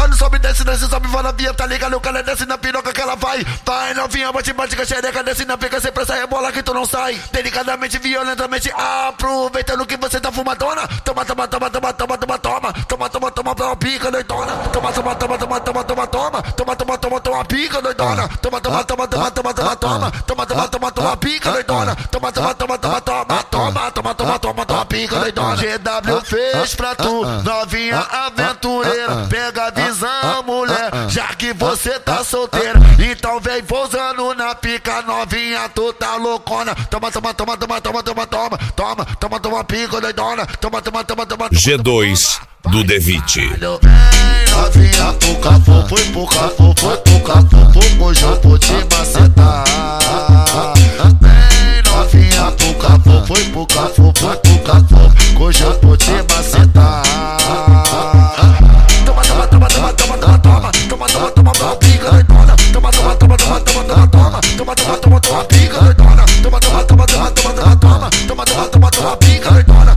mano, sobe, desce, sobe, vai na via, tá ligado? O cara desce na piroca que ela vai. Vai novinha, bate com a xereca, desce na pica, sem pressa, rebola que tu não sai. Delicadamente, violentamente, aproveitando que você tá fumadona. Toma, pica doidona. Toma, pica doidona. Toma, pica doidona. Toma, pica doidona. GW fez pra tu, novinha aventureira. Pega a visão, mulher, já que você tá solteira. Então vem pousando na pica, novinha, tu tá loucona. Toma, pica doidona. Toma. G2 do Devite. Novinha, pouca fofo, hoje eu vou te macetar. Vem novinha, pouca fofo, hoje eu vou te macetar. Toma, pica doidona. Toma, pica doidona. Toma, pica doidona.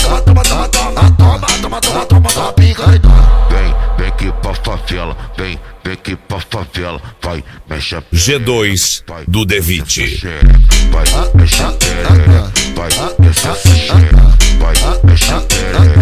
Toma, pica doidona. Vem aqui pra favela, vem aqui pra favela, vai, mexe a G2 do Devite. vai, mexe a perereca, vai, desce essa xereca, vai, mexe a perereca.